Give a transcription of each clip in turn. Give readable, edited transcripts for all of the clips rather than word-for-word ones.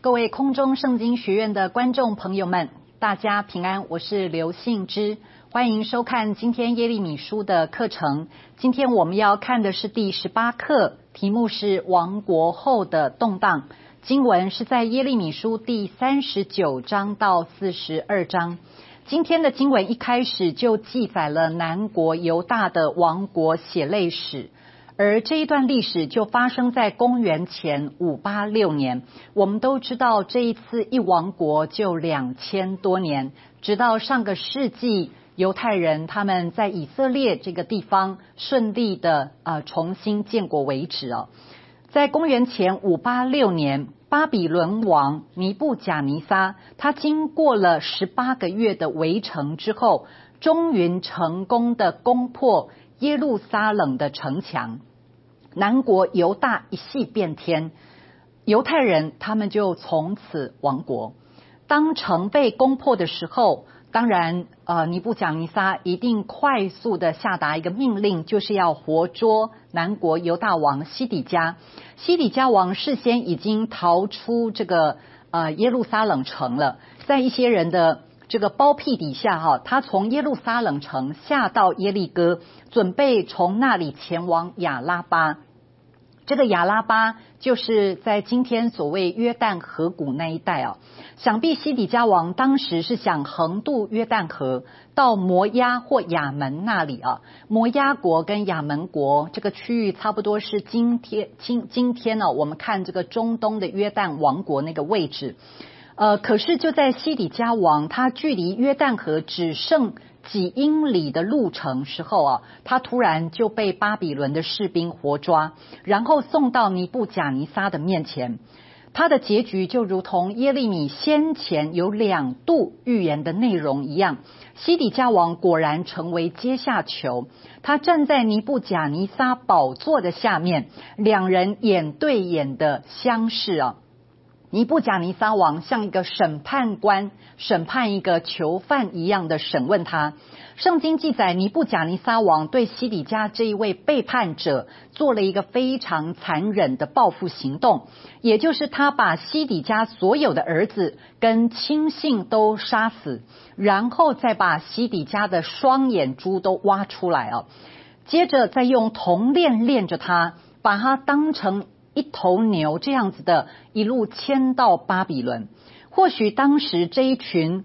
各位空中圣经学院的观众朋友们，大家平安，我是刘信之，欢迎收看今天耶利米书的课程。今天我们要看的是第18课，题目是亡国后的动荡。经文是在耶利米书第39章到42章。今天的经文一开始就记载了南国犹大的亡国血泪史，而这一段历史就发生在公元前586年。我们都知道这一次一亡国就2000多年，直到上个世纪犹太人他们在以色列这个地方顺利的重新建国为止。在公元前586年，巴比伦王尼布甲尼撒他经过了18个月的围城之后，终于成功的攻破耶路撒冷的城墙，南国犹大一系变天，犹太人他们就从此亡国。当城被攻破的时候，当然尼布甲尼撒一定快速的下达一个命令，就是要活捉南国犹大王西底家。西底家王事先已经逃出这个耶路撒冷城了，在一些人的这个包庇底下他从耶路撒冷城下到耶利哥，准备从那里前往亚拉巴。这个亚拉巴就是在今天所谓约旦河谷那一带想必西底家王当时是想横渡约旦河到摩押或亚门那里摩押国跟亚门国这个区域差不多是今天我们看这个中东的约旦王国那个位置。可是就在西底家王他距离约旦河只剩几英里的路程时候他突然就被巴比伦的士兵活抓，然后送到尼布甲尼撒的面前。他的结局就如同耶利米先前有2度预言的内容一样，西底家王果然成为阶下囚，他站在尼布甲尼撒宝座的下面，两人眼对眼的相视尼布甲尼撒王像一个审判官审判一个囚犯一样的审问他。圣经记载尼布甲尼撒王对西底家这一位背叛者做了一个非常残忍的报复行动，也就是他把西底家所有的儿子跟亲信都杀死，然后再把西底家的双眼珠都挖出来接着再用铜链链着他，把他当成一头牛这样子的一路牵到巴比伦。或许当时这一群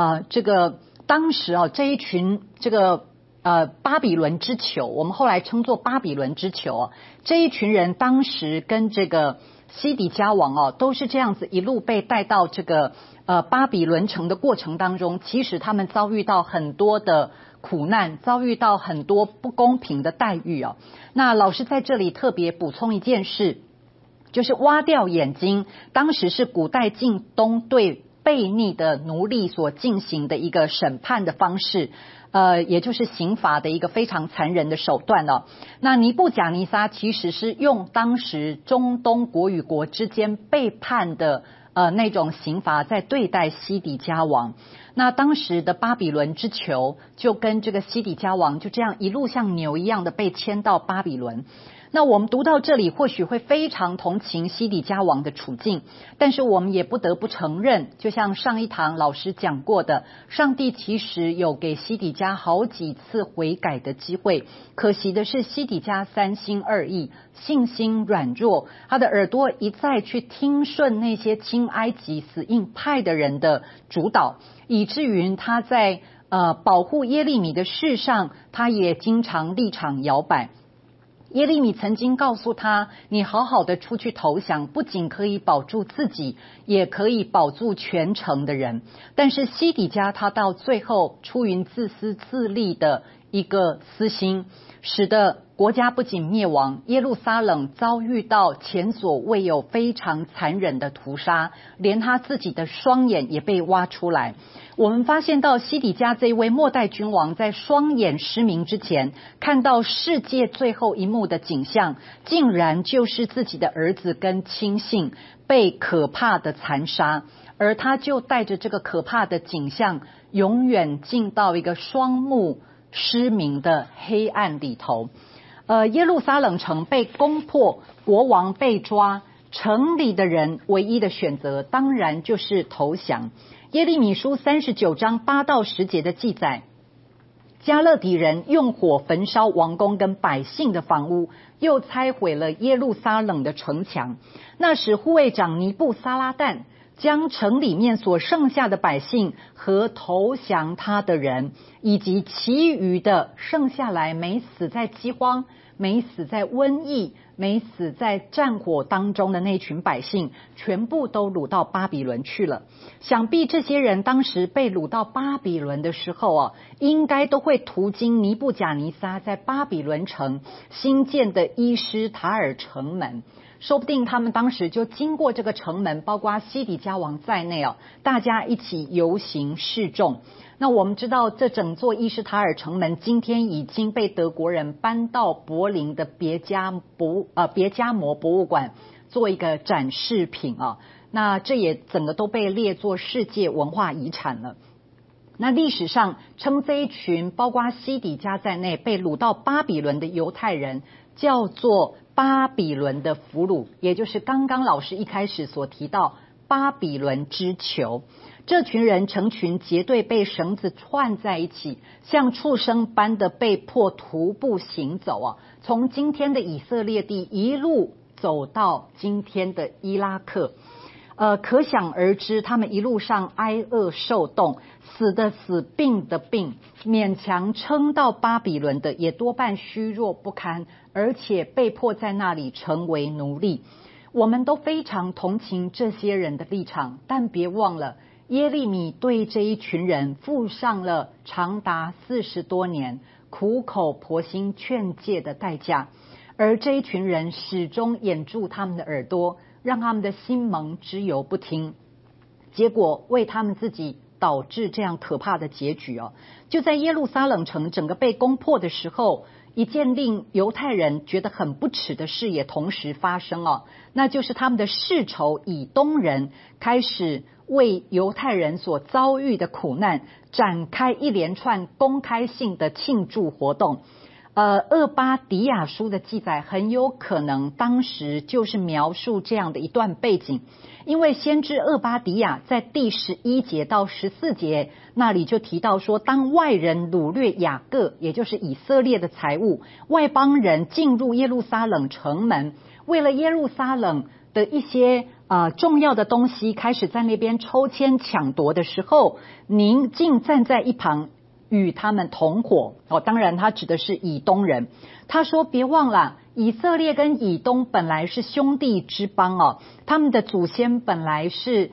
巴比伦之囚，我们后来称作巴比伦之囚这一群人当时跟这个西底家王都是这样子一路被带到这个巴比伦城的过程当中，其实他们遭遇到很多的苦难，遭遇到很多不公平的待遇那老师在这里特别补充一件事，就是挖掉眼睛，当时是古代近东对悖逆的奴隶所进行的一个审判的方式，也就是刑罚的一个非常残忍的手段那尼布甲尼撒其实是用当时中东国与国之间背叛的那种刑罚在对待西底家王。那当时的巴比伦之囚就跟这个西底家王就这样一路像牛一样的被牵到巴比伦。那我们读到这里或许会非常同情西底家王的处境，但是我们也不得不承认，就像上一堂老师讲过的，上帝其实有给西底家好几次悔改的机会，可惜的是西底家三心二意，信心软弱，他的耳朵一再去听顺那些亲埃及死硬派的人的主导，以至于他在保护耶利米的事上，他也经常立场摇摆。耶利米曾经告诉他，你好好的出去投降，不仅可以保住自己，也可以保住全城的人。但是西底家他到最后出于自私自利的一个私心，使得国家不仅灭亡，耶路撒冷遭遇到前所未有非常残忍的屠杀，连他自己的双眼也被挖出来。我们发现到西底家这一位末代君王在双眼失明之前，看到世界最后一幕的景象，竟然就是自己的儿子跟亲信被可怕的残杀，而他就带着这个可怕的景象永远进到一个双目失明的黑暗里头。耶路撒冷城被攻破，国王被抓， 城里的人唯一的选择当然就是投降。耶利米书39章8到10节的记载，加勒底人用火焚烧王宫跟百姓的房屋，又拆毁了耶路撒冷的城墙。那时护卫长尼布撒拉旦将城里面所剩下的百姓和投降他的人，以及其余的剩下来没死在饥荒、没死在瘟疫、没死在战火当中的那群百姓，全部都掳到巴比伦去了。想必这些人当时被掳到巴比伦的时候应该都会途经尼布甲尼撒在巴比伦城新建的伊施塔尔城门，说不定他们当时就经过这个城门，包括西底家王在内大家一起游行示众。那我们知道这整座伊施塔尔城门今天已经被德国人搬到柏林的别加摩博物馆做一个展示品那这也整个都被列作世界文化遗产了。那历史上称这一群包括西底家在内被掳到巴比伦的犹太人叫做巴比伦的俘虏，也就是刚刚老师一开始所提到巴比伦之囚。这群人成群结队被绳子串在一起，像畜生般的被迫徒步行走从今天的以色列地一路走到今天的伊拉克。可想而知，他们一路上挨饿受冻，死的死，病的病，勉强撑到巴比伦的也多半虚弱不堪，而且被迫在那里成为奴隶。我们都非常同情这些人的立场，但别忘了耶利米对这一群人付上了长达40多年苦口婆心劝诫的代价，而这一群人始终掩住他们的耳朵，让他们的心蒙脂油不听，结果为他们自己导致这样可怕的结局就在耶路撒冷城整个被攻破的时候，一件令犹太人觉得很不耻的事也同时发生那就是他们的世仇以东人开始为犹太人所遭遇的苦难展开一连串公开性的庆祝活动。厄巴迪亚书的记载很有可能当时就是描述这样的一段背景，因为先知厄巴迪亚在第11节到14节那里就提到说，当外人掳掠雅各，也就是以色列的财物，外邦人进入耶路撒冷城门，为了耶路撒冷的一些重要的东西开始在那边抽签抢夺的时候，您竟站在一旁与他们同伙当然他指的是以东人。他说别忘了，以色列跟以东本来是兄弟之邦他们的祖先本来是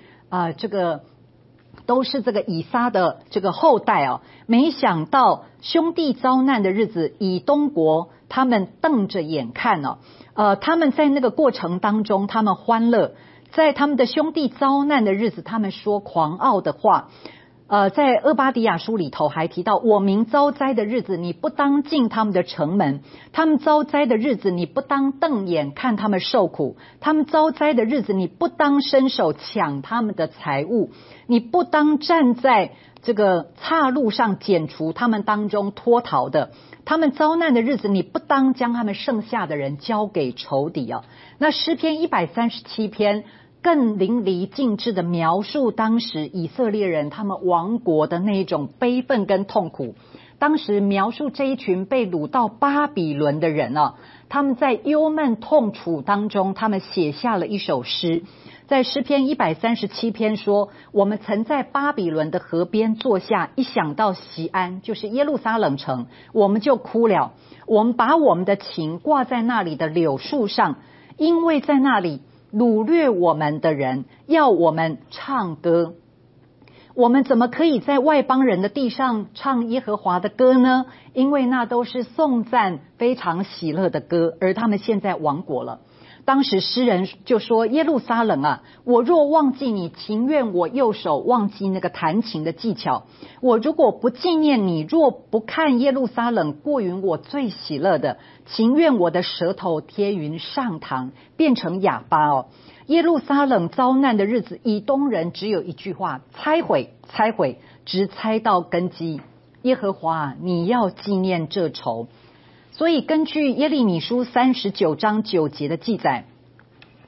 都是这个以撒的这个后代没想到兄弟遭难的日子，以东国他们瞪着眼看他们在那个过程当中他们欢乐，在他们的兄弟遭难的日子他们说狂傲的话。在厄巴迪亚书里头还提到，我民遭灾的日子，你不当进他们的城门；他们遭灾的日子，你不当瞪眼看他们受苦；他们遭灾的日子，你不当伸手抢他们的财物；你不当站在这个岔路上剪除他们当中脱逃的；他们遭难的日子，你不当将他们剩下的人交给仇敌那诗篇137篇更淋漓尽致的描述当时以色列人他们亡国的那种悲愤跟痛苦。当时描述这一群被掳到巴比伦的人他们在忧闷痛楚当中，他们写下了一首诗。在诗篇137篇说，我们曾在巴比伦的河边坐下，一想到锡安，就是耶路撒冷城，我们就哭了。我们把我们的琴挂在那里的柳树上，因为在那里掳掠我们的人要我们唱歌。我们怎么可以在外邦人的地上唱耶和华的歌呢？因为那都是颂赞非常喜乐的歌，而他们现在亡国了。当时诗人就说，耶路撒冷我若忘记你，情愿我右手忘记那个弹琴的技巧。我如果不纪念你，若不看耶路撒冷过于我最喜乐的，情愿我的舌头贴云上膛，变成哑巴耶路撒冷遭难的日子，以东人只有一句话：拆毁，拆毁，直拆到根基。耶和华你要纪念这仇。所以根据耶利米书39章9节的记载，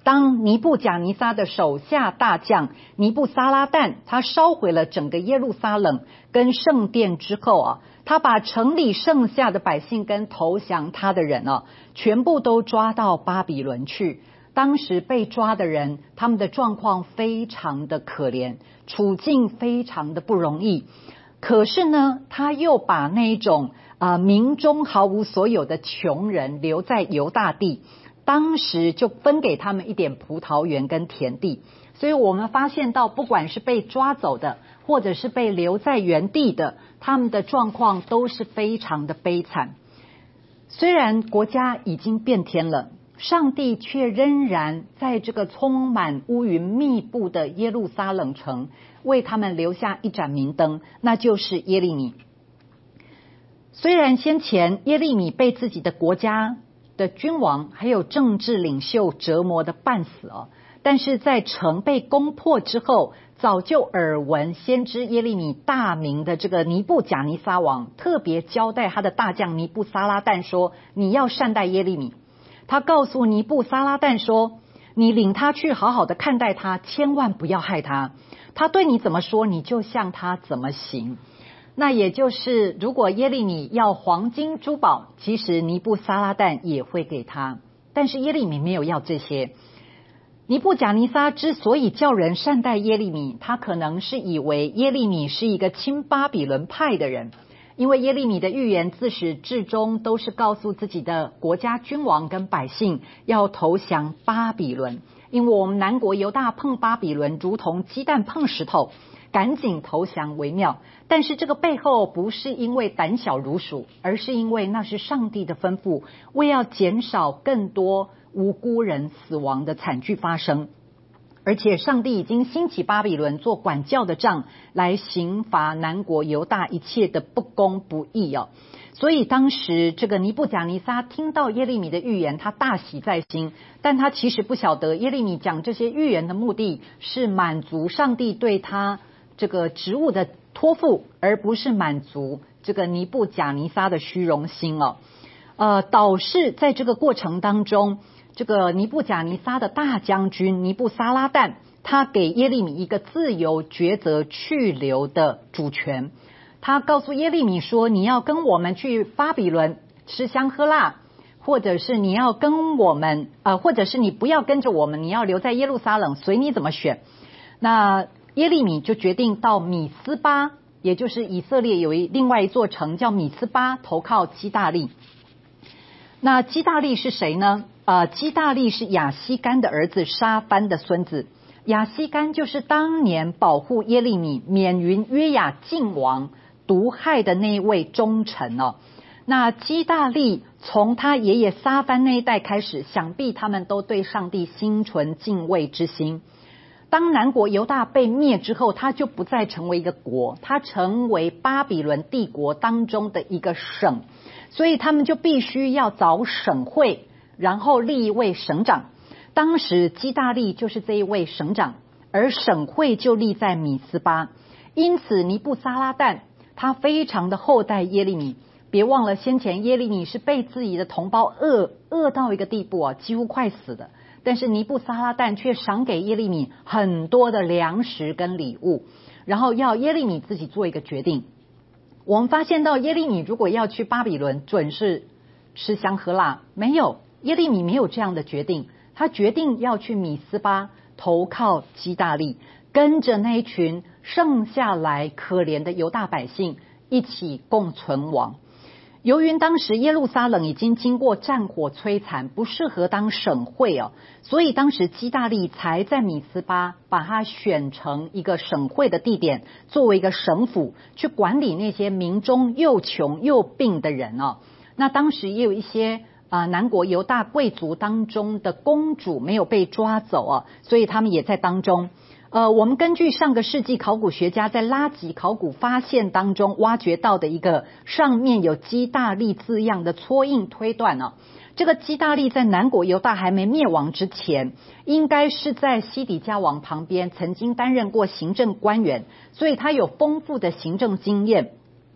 当尼布甲尼撒的手下大将尼布撒拉旦他烧毁了整个耶路撒冷跟圣殿之后他把城里剩下的百姓跟投降他的人全部都抓到巴比伦去。当时被抓的人，他们的状况非常的可怜，处境非常的不容易。可是呢，他又把那一种民中毫无所有的穷人留在犹大地，当时就分给他们一点葡萄园跟田地。所以我们发现到，不管是被抓走的，或者是被留在原地的，他们的状况都是非常的悲惨。虽然国家已经变天了，上帝却仍然在这个充满乌云密布的耶路撒冷城为他们留下一盏明灯，那就是耶利米。虽然先前耶利米被自己的国家的君王还有政治领袖折磨的半死但是在城被攻破之后，早就耳闻先知耶利米大名的这个尼布甲尼撒王特别交代他的大将尼布撒拉旦说，你要善待耶利米。他告诉尼布撒拉旦说，你领他去好好的看待他，千万不要害他，他对你怎么说你就向他怎么行。那也就是如果耶利米要黄金珠宝，其实尼布撒拉旦也会给他，但是耶利米没有要这些。尼布甲尼撒之所以叫人善待耶利米，他可能是以为耶利米是一个亲巴比伦派的人，因为耶利米的预言自始至终都是告诉自己的国家君王跟百姓要投降巴比伦，因为我们南国犹大碰巴比伦如同鸡蛋碰石头，赶紧投降为妙。但是这个背后不是因为胆小如鼠，而是因为那是上帝的吩咐，为要减少更多无辜人死亡的惨剧发生。而且上帝已经兴起巴比伦做管教的杖，来刑罚南国犹大一切的不公不义所以当时这个尼布甲尼撒听到耶利米的预言，他大喜在心，但他其实不晓得耶利米讲这些预言的目的是满足上帝对他这个职务的托付，而不是满足这个尼布甲尼撒的虚荣心导致在这个过程当中，这个尼布甲尼撒的大将军尼布撒拉旦，他给耶利米一个自由抉择去留的主权。他告诉耶利米说，你要跟我们去巴比伦吃香喝辣，或者是你要跟我们或者是你不要跟着我们，你要留在耶路撒冷，随你怎么选。那耶利米就决定到米斯巴，也就是以色列有另外一座城叫米斯巴，投靠基大利。那基大利是谁呢？基大利是亚西干的儿子沙班的孙子。亚西干就是当年保护耶利米免于约雅敬王毒害的那一位忠臣那基大利从他爷爷撒班那一代开始，想必他们都对上帝心存敬畏之心。当南国犹大被灭之后，他就不再成为一个国，他成为巴比伦帝国当中的一个省，所以他们就必须要找省会，然后立一位省长。当时基大利就是这一位省长，而省会就立在米斯巴。因此尼布撒拉旦他非常的厚待耶利米。别忘了先前耶利米是被自己的同胞饿到一个地步几乎快死的，但是尼布撒拉旦却赏给耶利米很多的粮食跟礼物，然后要耶利米自己做一个决定。我们发现到耶利米如果要去巴比伦，准是吃香喝辣，没有，耶利米没有这样的决定，他决定要去米斯巴投靠基大利，跟着那一群剩下来可怜的犹大百姓一起共存亡。由于当时耶路撒冷已经经过战火摧残，不适合当省会所以当时基大利才在米斯巴把它选成一个省会的地点，作为一个省府去管理那些民中又穷又病的人那当时也有一些南国犹大贵族当中的公主没有被抓走所以他们也在当中。我们根据上个世纪考古学家在拉吉考古发现当中挖掘到的一个上面有基大利字样的戳印推断这个基大利在南国犹大还没灭亡之前，应该是在西底家王旁边曾经担任过行政官员，所以他有丰富的行政经验。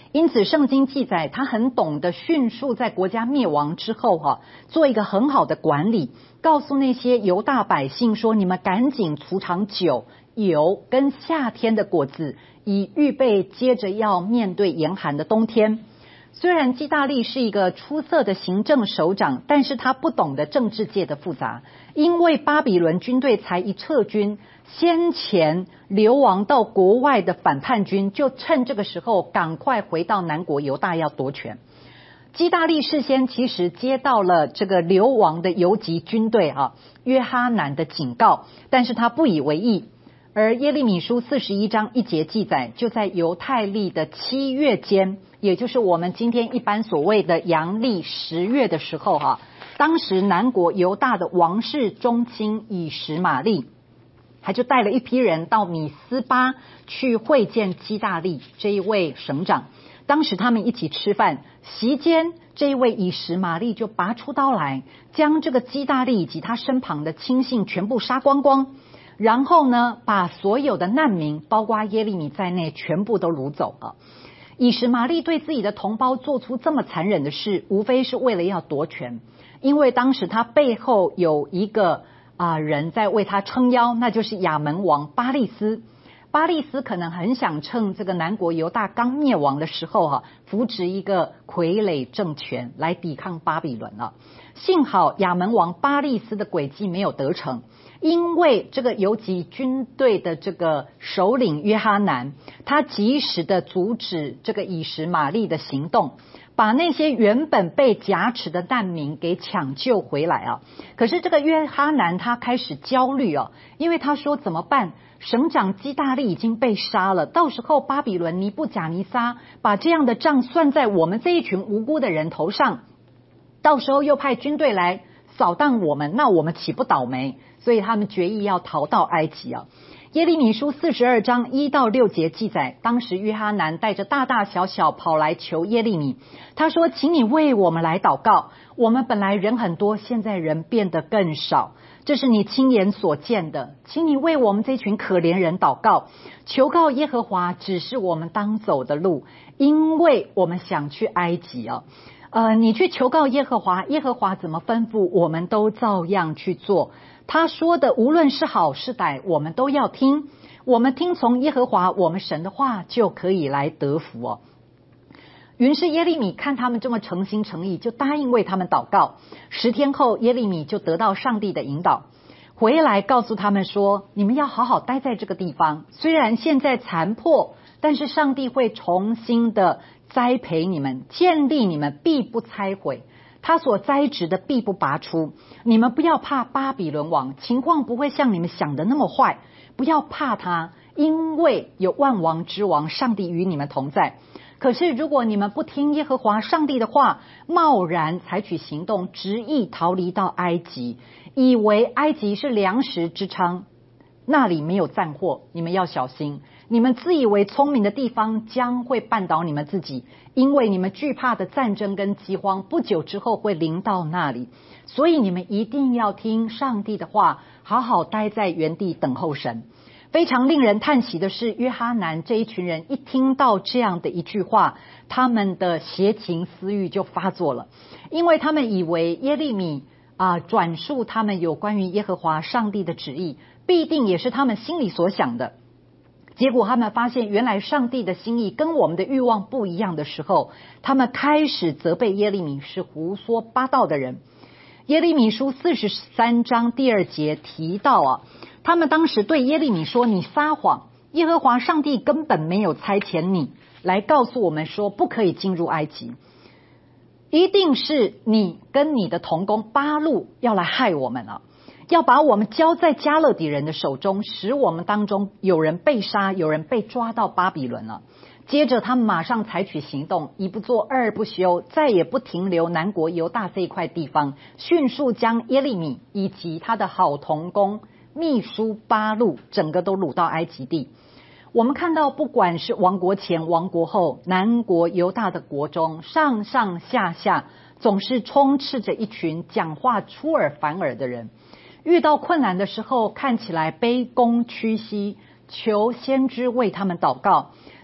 因此圣经记载他很懂得迅速在国家灭亡之后做一个很好的管理，告诉那些犹大百姓说，你们赶紧储藏酒、油跟夏天的果子，以预备接着要面对严寒的冬天。虽然基大利是一个出色的行政首长，但是他不懂得政治界的复杂，因为巴比伦军队才一撤军，先前流亡到国外的反叛军就趁这个时候赶快回到南国犹大要夺权。基大利事先其实接到了这个流亡的游击军队约哈南的警告，但是他不以为意。而耶利米书41章1节记载，就在犹太历的7月间，也就是我们今天一般所谓的阳历10月的时候当时南国犹大的王室中卿以实玛利，他就带了一批人到米斯巴去会见基大利这一位省长。当时他们一起吃饭，席间这一位以实玛利就拔出刀来，将这个基大利以及他身旁的亲信全部杀光光，然后呢，把所有的难民，包括耶利米在内，全部都掳走了。以实玛利对自己的同胞做出这么残忍的事，无非是为了要夺权，因为当时他背后有一个人在为他撑腰，那就是亚门王巴利斯。巴利斯可能很想趁这个南国犹大刚灭亡的时候扶植一个傀儡政权来抵抗巴比伦了。幸好亚门王巴利斯的诡计没有得逞，因为这个游击军队的这个首领约哈南，他及时的阻止这个以实玛利的行动，把那些原本被挟持的难民给抢救回来可是这个约哈南他开始焦虑因为他说怎么办？省长基大利已经被杀了，到时候巴比伦尼布甲尼撒把这样的账算在我们这一群无辜的人头上，到时候又派军队来扫荡我们，那我们岂不倒霉？所以他们决意要逃到埃及耶利米书42章1到6节记载，当时约哈南带着大大小小跑来求耶利米，他说，请你为我们来祷告，我们本来人很多，现在人变得更少，这是你亲眼所见的，请你为我们这群可怜人祷告，求告耶和华指示我们当走的路，因为我们想去埃及你去求告耶和华，耶和华怎么吩咐，我们都照样去做。他说的无论是好是歹，我们都要听。我们听从耶和华我们神的话，就可以来得福于是耶利米看他们这么诚心诚意，就答应为他们祷告。10天后，耶利米就得到上帝的引导，回来告诉他们说，你们要好好待在这个地方，虽然现在残破，但是上帝会重新的栽培你们，建立你们，必不拆毁，他所栽植的必不拔出。你们不要怕巴比伦王，情况不会像你们想的那么坏，不要怕他，因为有万王之王上帝与你们同在。可是如果你们不听耶和华上帝的话，贸然采取行动，执意逃离到埃及，以为埃及是粮食之仓，那里没有战祸，你们要小心。你们自以为聪明的地方将会绊倒你们自己，因为你们惧怕的战争跟饥荒不久之后会临到那里，所以你们一定要听上帝的话，好好待在原地等候神。非常令人叹息的是，约哈南这一群人一听到这样的一句话，他们的邪情私欲就发作了，因为他们以为耶利米转述他们有关于耶和华上帝的旨意，必定也是他们心里所想的。结果他们发现原来上帝的心意跟我们的欲望不一样的时候，他们开始责备耶利米是胡说八道的人。耶利米书43章第2节提到他们当时对耶利米说，你撒谎，耶和华上帝根本没有差遣你来告诉我们说不可以进入埃及，一定是你跟你的同工巴路要来害我们要把我们交在加勒底人的手中，使我们当中有人被杀，有人被抓到巴比伦了。接着他们马上采取行动，一不做二不休，再也不停留南国犹大这一块地方，迅速将耶利米以及他的好同工秘书巴路整个都掳到埃及地。我们看到不管是亡国前亡国后，南国犹大的国中上上下下总是充斥着一群讲话出尔反尔的人，遇到困难的时候看起来卑躬屈膝，求先知为他们祷告，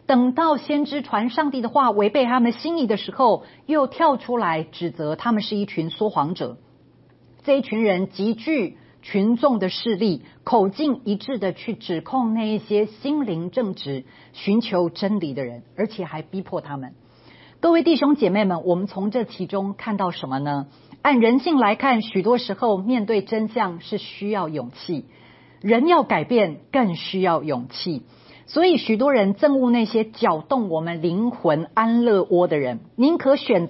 等到先知传上帝的话违背他们心意的时候，又跳出来指责他们是一群说谎者。这一群人集聚群众的势力，口径一致的去指控那一些心灵正直、寻求真理的人，而且还逼迫他们。各位弟兄姐妹们，我们从这其中看到什么呢？按人性来看，许多时候面对真相是需要勇气，人要改变更需要勇气。所以许多人憎恶那些搅动我们灵魂安乐窝的人，宁可选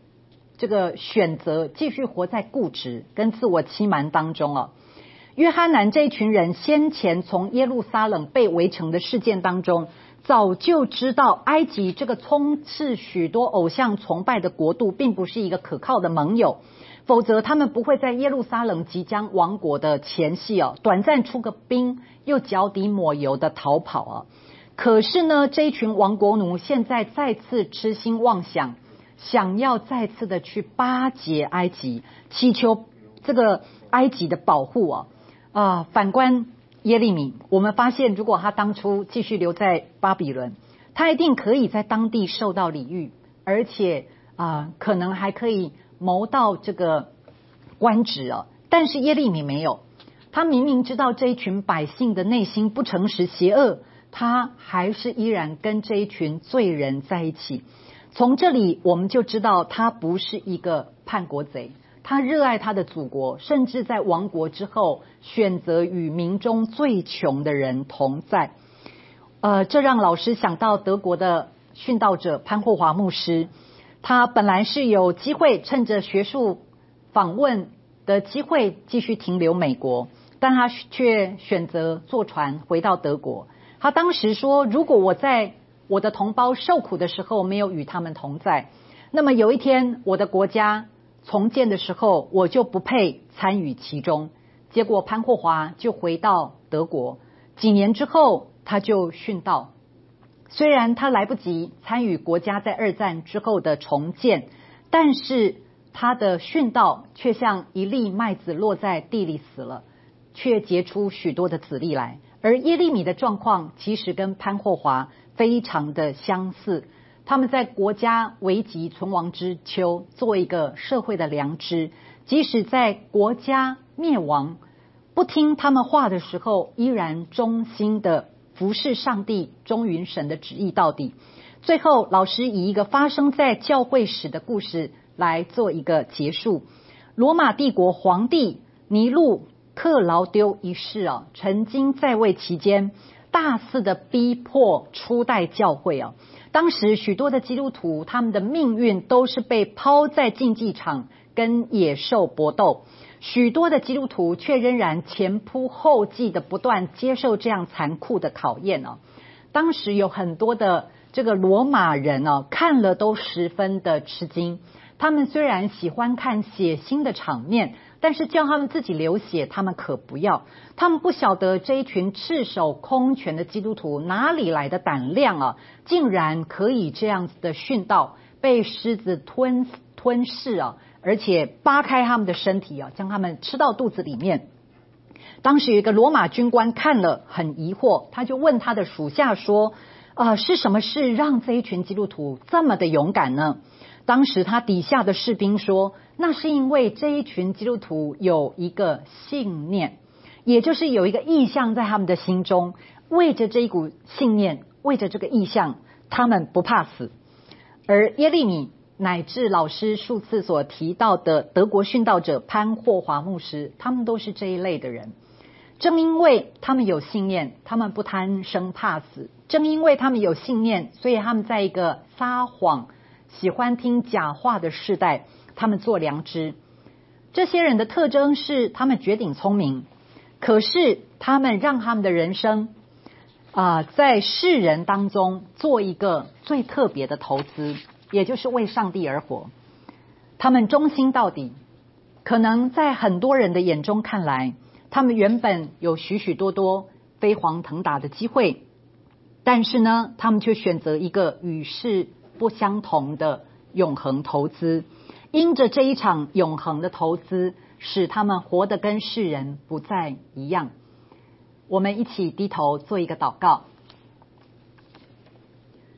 择继续活在固执跟自我欺瞒当中啊。约哈南这一群人先前从耶路撒冷被围城的事件当中，早就知道埃及这个充斥许多偶像崇拜的国度并不是一个可靠的盟友，否则他们不会在耶路撒冷即将亡国的前夕短暂出个兵，又脚底抹油的逃跑可是呢，这一群亡国奴现在再次痴心妄想，想要再次的去巴结埃及，祈求这个埃及的保护反观耶利米，我们发现如果他当初继续留在巴比伦，他一定可以在当地受到礼遇，而且可能还可以谋到这个官职但是耶利米没有，他明明知道这一群百姓的内心不诚实邪恶，他还是依然跟这一群罪人在一起。从这里我们就知道他不是一个叛国贼，他热爱他的祖国，甚至在亡国之后选择与民中最穷的人同在。这让老师想到德国的殉道者潘霍华牧师，他本来是有机会趁着学术访问的机会继续停留美国，但他却选择坐船回到德国。他当时说，如果我在我的同胞受苦的时候没有与他们同在，那么有一天我的国家重建的时候，我就不配参与其中。结果潘霍华就回到德国，几年之后他就殉道。虽然他来不及参与国家在二战之后的重建，但是他的殉道却像一粒麦子落在地里死了，却结出许多的籽粒来。而耶利米的状况其实跟潘霍华非常的相似，他们在国家危急存亡之秋做一个社会的良知，即使在国家灭亡不听他们话的时候，依然忠心的服侍上帝，忠于神的旨意到底。最后老师以一个发生在教会史的故事来做一个结束。罗马帝国皇帝尼禄克劳丢一世曾经在位期间大肆的逼迫初代教会当时许多的基督徒他们的命运都是被抛在竞技场跟野兽搏斗，许多的基督徒却仍然前仆后继的不断接受这样残酷的考验当时有很多的这个罗马人看了都十分的吃惊，他们虽然喜欢看血腥的场面，但是叫他们自己流血他们可不要。他们不晓得这一群赤手空拳的基督徒哪里来的胆量竟然可以这样子的殉道，被狮子吞噬而且扒开他们的身体将他们吃到肚子里面。当时有一个罗马军官看了很疑惑，他就问他的属下说是什么事让这一群基督徒这么的勇敢呢？当时他底下的士兵说，那是因为这一群基督徒有一个信念，也就是有一个意向在他们的心中，为着这一股信念，为着这个意向，他们不怕死。而耶利米乃至老师数次所提到的德国殉道者潘霍华牧师，他们都是这一类的人。正因为他们有信念，他们不贪生怕死，正因为他们有信念，所以他们在一个撒谎喜欢听假话的世代，他们做良知。这些人的特征是他们绝顶聪明，可是他们让他们的人生在世人当中做一个最特别的投资，也就是为上帝而活。他们忠心到底，可能在很多人的眼中看来，他们原本有许许多多飞黄腾达的机会，但是呢，他们却选择一个与世不相同的永恒投资。因着这一场永恒的投资，使他们活得跟世人不再一样。我们一起低头做一个祷告。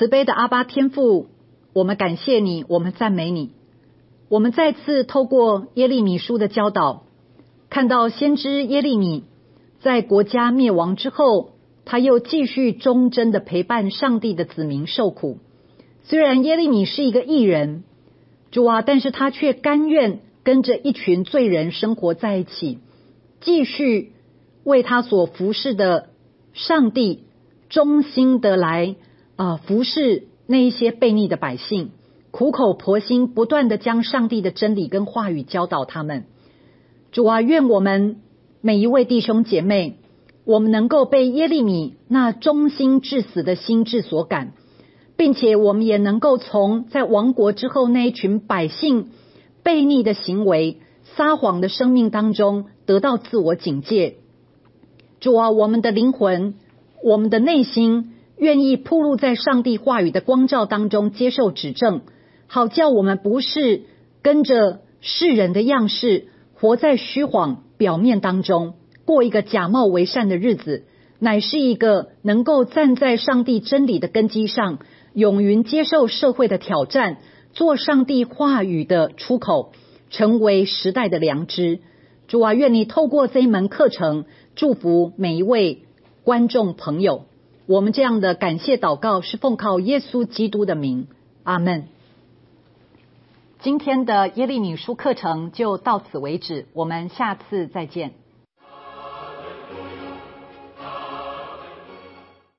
慈悲的阿爸天父，我们感谢你，我们赞美你。我们再次透过耶利米书的教导，看到先知耶利米在国家灭亡之后，他又继续忠贞的陪伴上帝的子民受苦。虽然耶利米是一个义人，主啊，但是他却甘愿跟着一群罪人生活在一起，继续为他所服侍的上帝忠心的来服侍那一些悖逆的百姓，苦口婆心不断的将上帝的真理跟话语教导他们。主啊，愿我们每一位弟兄姐妹，我们能够被耶利米那忠心至死的心志所感，并且我们也能够从在亡国之后那一群百姓悖逆的行为、撒谎的生命当中得到自我警戒。主啊，我们的灵魂，我们的内心愿意暴露在上帝话语的光照当中，接受指正，好叫我们不是跟着世人的样式，活在虚谎表面当中，过一个假冒为善的日子，乃是一个能够站在上帝真理的根基上，勇于接受社会的挑战，做上帝话语的出口，成为时代的良知。主啊，愿你透过这一门课程祝福每一位观众朋友。我们这样的感谢祷告是奉靠耶稣基督的名，阿们。今天的耶利米书课程就到此为止，我们下次再见。